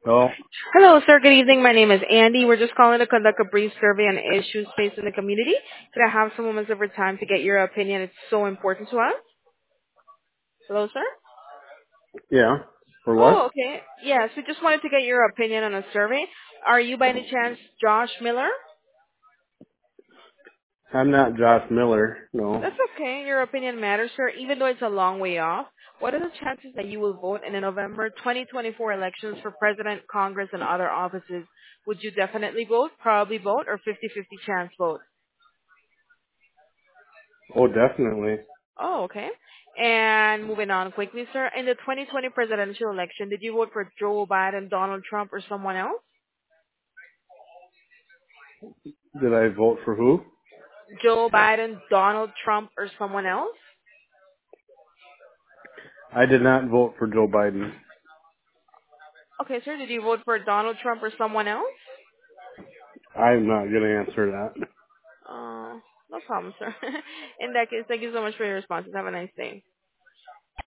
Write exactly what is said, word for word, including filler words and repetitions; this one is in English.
Oh, Hello, sir. Good evening. My name is Andy. We're just calling to conduct a brief survey on issues facing the community. Could I have some moments of your time to get your opinion? It's so important to us. Hello, sir. yeah. For Oh, what? okay. Yes, we just wanted to get your opinion on a survey. Are you by any chance Josh Miller? I'm not Josh Miller. No. That's okay. Your opinion matters, sir, even though it's a long way off. What are the chances that you will vote in the November twenty twenty-four elections for President, Congress, and other offices? Would you definitely vote, probably vote, or fifty-fifty chance vote? Oh, definitely. Oh, okay. And moving on quickly, sir. In the twenty twenty presidential election, did you vote for Joe Biden, Donald Trump, or someone else? Did I vote for who? Joe Biden, Donald Trump, or someone else? I did not vote for Joe Biden. Okay, sir. Did you vote for Donald Trump or someone else? I'm not going to answer that. Uh, no problem, sir. In that case, thank you so much for your responses. Have a nice day.